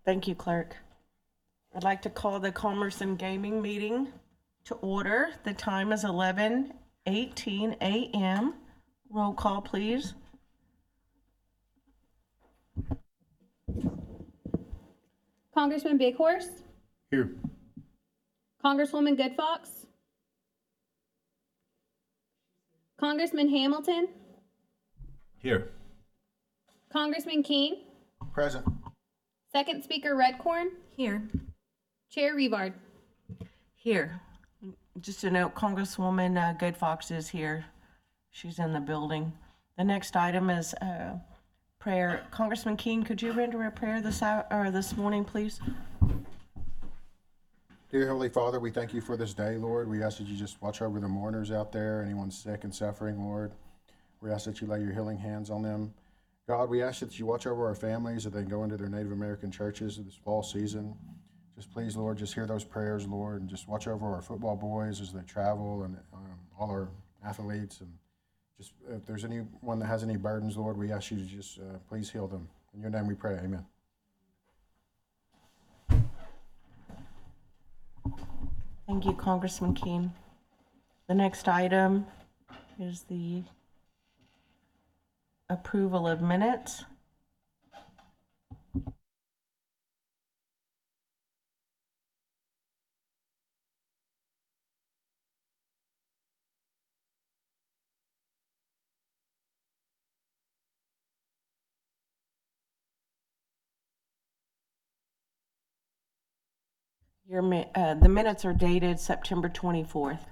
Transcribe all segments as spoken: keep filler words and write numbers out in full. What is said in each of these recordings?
Thank you, Clerk. I'd like to call the Commerce and Gaming meeting to order. The time is eleven eighteen a m Roll call, please. Congressman Big Horse, Here. Congresswoman Good Fox, Congressman Hamilton, Here. Congressman Keene, Present. Second Speaker Redcorn, Here. Chair Revard. Here. Just a note, Congresswoman uh, Good Fox is here. She's in the building. The next item is uh, prayer. Congressman Keene, could you render a prayer this hour, or this morning, please? Dear Heavenly Father, we thank you for this day, Lord. We ask that you just watch over the mourners out there, anyone sick and suffering, Lord. We ask that you lay your healing hands on them. God, we ask that you watch over our families as they go into their Native American churches this fall season. Just please, Lord, just hear those prayers, Lord, and just watch over our football boys as they travel and um, all our athletes. And just if there's anyone that has any burdens, Lord, we ask you to just uh, please heal them. In your name we pray, amen. Thank you, Congressman Keene. The next item is the approval of minutes. Your, mi- uh, the minutes are dated September twenty-fourth.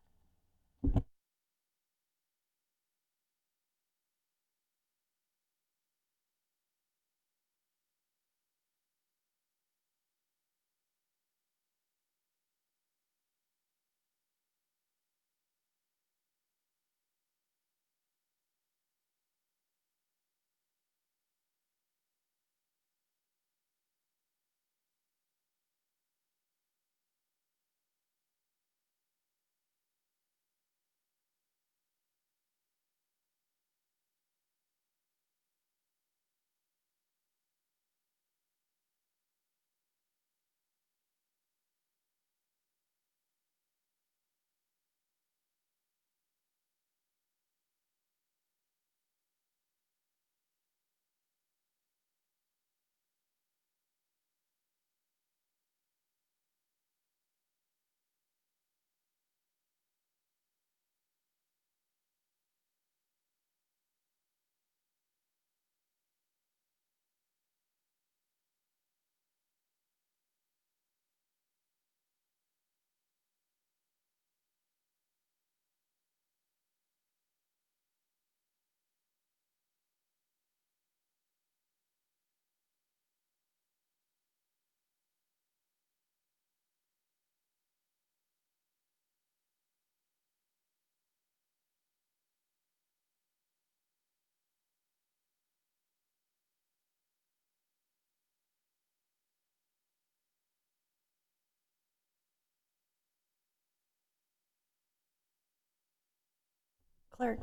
Clerk.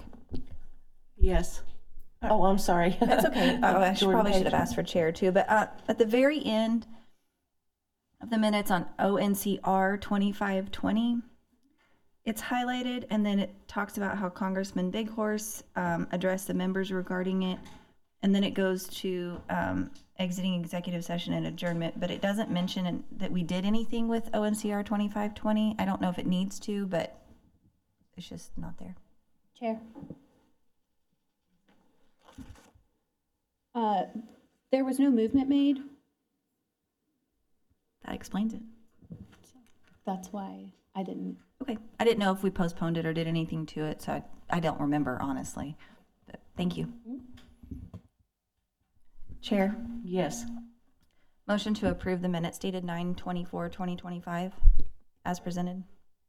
Yes. Oh, I'm sorry. That's okay. Oh, I should, Jordan probably should Page. have asked for chair too. But uh, at the very end of the minutes on O N C R twenty-five twenty, it's highlighted, and then it talks about how Congressman Big Horse um, addressed the members regarding it, and then it goes to um, exiting executive session and adjournment. But it doesn't mention in- that we did anything with O N C R twenty-five twenty. I don't know if it needs to, but it's just not there. Chair. Uh, there was no movement made. That explains it. That's why I didn't. Okay. I didn't know if we postponed it or did anything to it, so I, I don't remember, honestly. But thank you. Chair, Yes. motion to approve the minutes dated nine twenty-four twenty twenty-five as presented.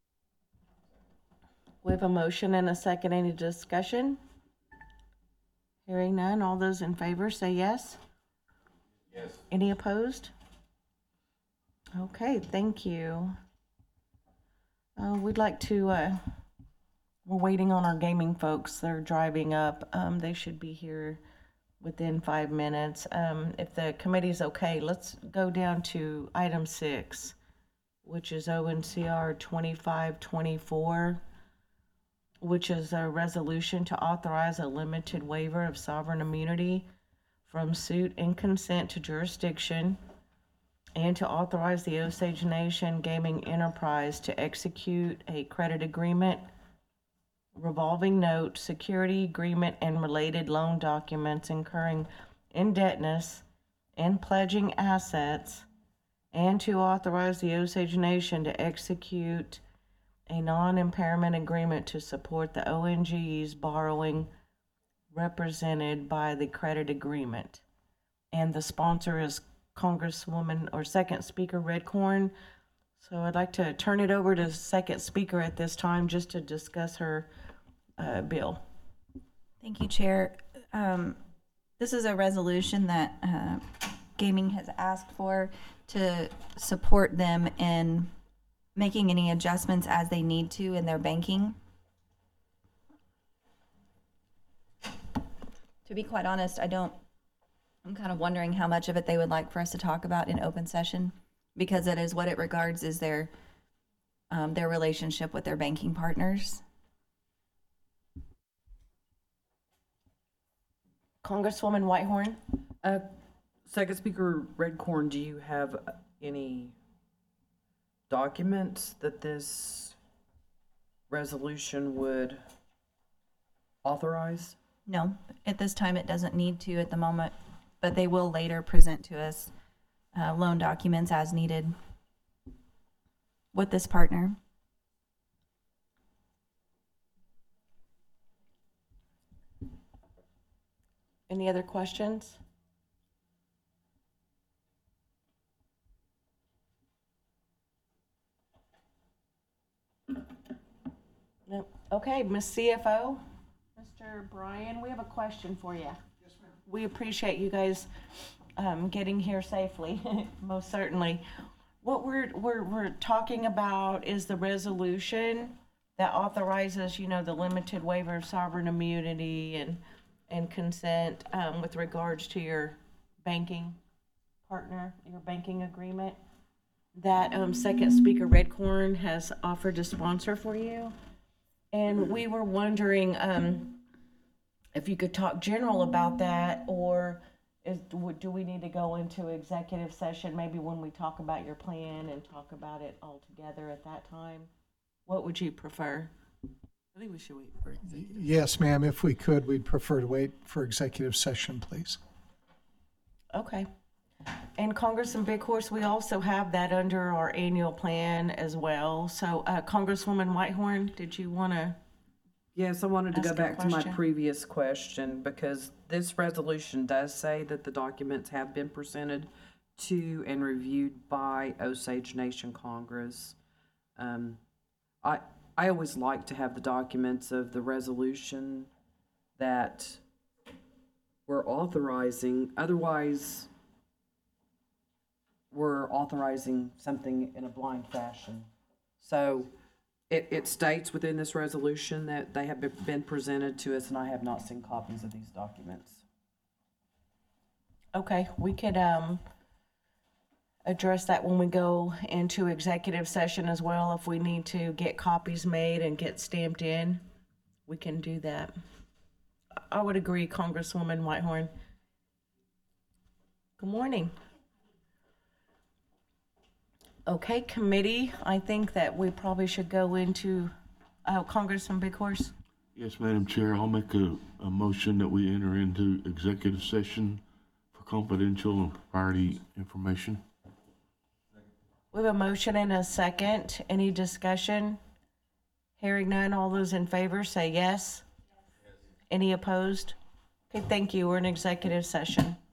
We have a motion and a second. Any discussion? Hearing none. All those in favor say yes. Yes. Any opposed? Okay, thank you. Uh, we'd like to, uh, we're waiting on our gaming folks. They're driving up. Um, they should be here within five minutes. Um, if the committee's okay, let's go down to item six, which is O N C R twenty-five twenty-four, which is a resolution to authorize a limited waiver of sovereign immunity from suit and consent to jurisdiction, and to authorize the Osage Nation Gaming Enterprise to execute a credit agreement, revolving note, security agreement, and related loan documents incurring indebtedness and pledging assets, and to authorize the Osage Nation to execute a non-impairment agreement to support the O N G's borrowing represented by the credit agreement. And the sponsor is Congresswoman, or second speaker, Redcorn. So I'd like to turn it over to second speaker at this time just to discuss her uh, bill. Thank you, Chair. Um, This is a resolution that uh, gaming has asked for to support them in making any adjustments as they need to in their banking. To be quite honest, I don't, I'm kind of wondering how much of it they would like for us to talk about in open session, because it is what it regards is their, um, their relationship with their banking partners. Congresswoman Whitehorn? Uh, Second Speaker Redcorn, do you have any documents that this resolution would authorize? No, at this time it doesn't need to at the moment, but they will later present to us uh, loan documents as needed with this partner. Any other questions? No. Okay, Miz C F O? Mister Brian, we have a question for you. Yes, ma'am. We appreciate you guys um, getting here safely, most certainly. What we're, we're, we're talking about is the resolution that authorizes, you know, the limited waiver of sovereign immunity and, and consent um, with regards to your banking partner, your banking agreement, that um, Second Speaker Redcorn has offered to sponsor for you. And we were wondering um, if you could talk general about that, or is, do we need to go into executive session maybe when we talk about your plan and talk about it all together at that time? What would you prefer? I think we should wait for executive. Yes, ma'am. If we could, we'd prefer to wait for executive session, please. Okay. And Congressman Big Horse, we also have that under our annual plan as well. So uh, Congresswoman Whitehorn, did you want to? Yes, I wanted to go Ask a back to my question. previous question, because this resolution does say that the documents have been presented to and reviewed by Osage Nation Congress. Um, I, I always like to have the documents of the resolution that we're authorizing. Otherwise, we're authorizing something in a blind fashion. So it, it states within this resolution that they have been- been presented to us, and I have not seen copies of these documents. Okay, we could um, address that when we go into executive session as well. If we need to get copies made and get stamped in, we can do that. I would agree, Congresswoman Whitehorn. Good morning. Okay, committee, I think that we probably should go into, uh, Congressman Big Horse. Yes, Madam Chair, I'll make a, a motion that we enter into executive session for confidential and proprietary information. We have a motion and a second. Any discussion? Hearing none, all those in favor say yes. Any opposed? Okay, thank you. We're in executive session.